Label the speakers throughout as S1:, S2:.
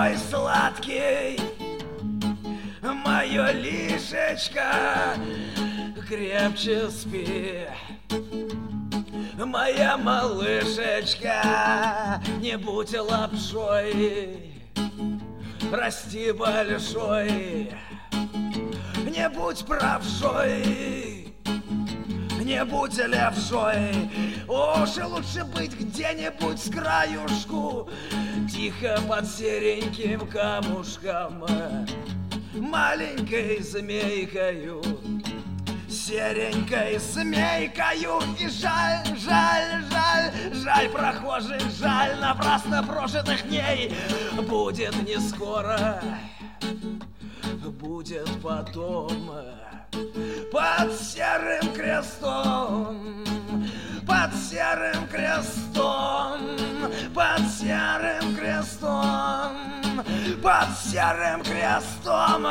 S1: мой сладкий, мое лишечко, крепче спи. Моя малышечка, не будь лапшой, расти большой, не будь правшой, не будь левшой. Уж лучше быть где-нибудь с краюшку, тихо под сереньким камушком, маленькой змейкою, серенькой змейкою. И жаль, жаль, жаль, жаль прохожих, жаль напрасно прожитых дней. Будет не скоро, будет потом. Под серым крестом, под серым крестом, под серым крестом, под серым крестом.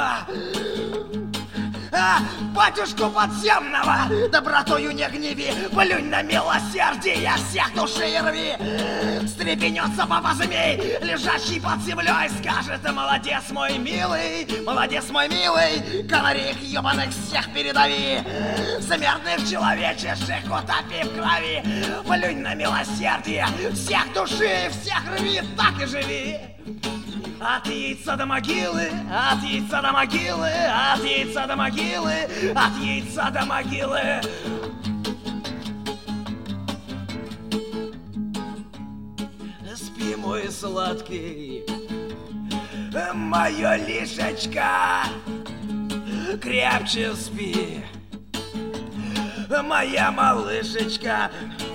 S1: Батюшку подземного добротою не гневи, плюнь на милосердие, всех души рви. Встрепенется баба змей, лежащий под землей, скажет: молодец мой милый, молодец мой милый, канареек ебаных всех передави, смертных человечешек утопи в крови. Плюнь на милосердие, всех души, всех рви, так и живи. От яйца до могилы, от яйца до могилы, от яйца до могилы, от яйца до могилы. Спи, мой сладкий, мое лишечко, крепче спи. Моя малышечка,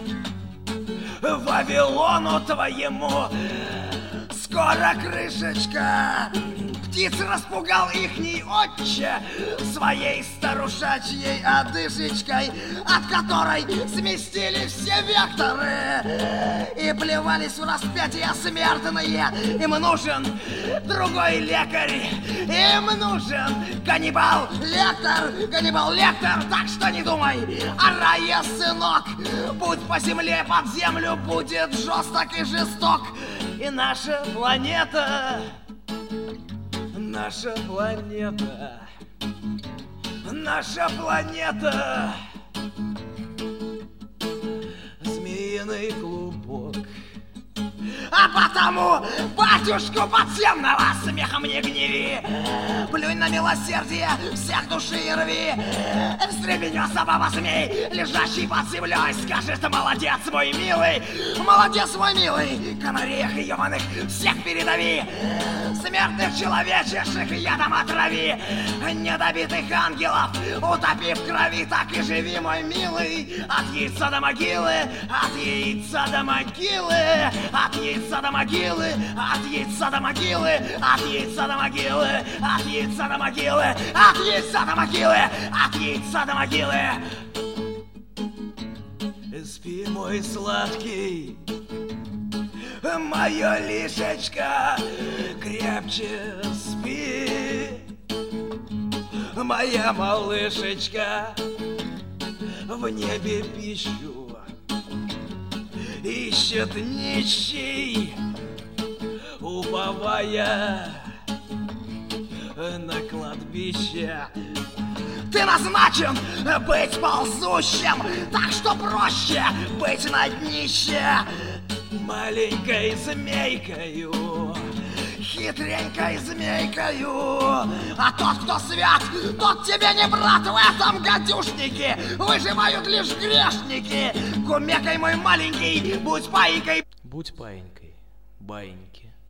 S1: Вавилону твоему скоро крышечка. Птиц распугал ихний отче своей старушачьей одышечкой, от которой сместили все векторы и плевались в распятия смертные. Им нужен другой лекарь, им нужен Ганнибал-лектор, Ганнибал-лектор. Так что не думай о рае, сынок, путь по земле под землю будет жесток и жесток. И наша планета, наша планета, наша планета, змеиный клубок. А потому батюшку подземного смехом не гневи, плюнь на милосердие, всех души рви. Встрепенется баба змей, лежащий под землей, скажет: молодец мой милый, молодец мой милый, канареек ебаных всех передави, смертных человечешек ядом отрави, недобитых ангелов утопи в крови. Так и живи, мой милый, от яйца до могилы, от яйца до могилы, от яйца до могилы, от яйца до могилы, от яйца до могилы, от яйца до могилы, от яйца до могилы, от яйца до могилы. Спи, мой сладкий, мое лишечко, крепче спи. Моя малышечка в небе пищу ищет нищий, уповая на кладбище. Ты назначен быть ползущим, так что проще быть на днище. Маленькой змейкою, хитренькой змейкою. А тот, кто свят, тот тебе не брат. В этом гадюшнике выживают лишь грешники. Кумекай, мой маленький, будь паинькой.
S2: Будь паинькой, баиньки.